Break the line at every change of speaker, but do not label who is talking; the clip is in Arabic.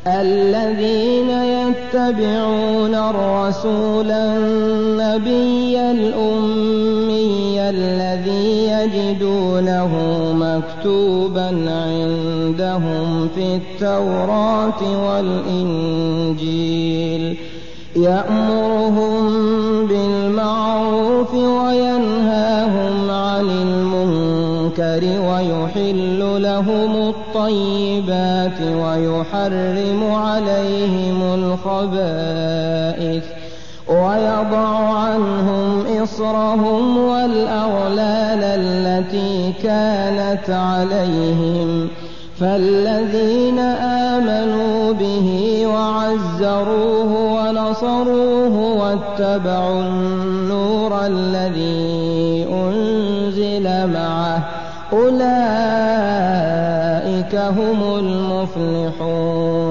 الذين يتبعون الرسول النبي الأمي الذي يجدونه مكتوبا عندهم في التوراة والإنجيل يأمرهم بالمعروف وينهاهم عن المنكر ويحل لهم الطيبات ويحرم عليهم الخبائث ويضع عنهم إصرهم والأغلال التي كانت عليهم فالذين آمنوا به وعزروه ونصروه واتبعوا النور الذي أنزل معه أولئك هم المفلحون.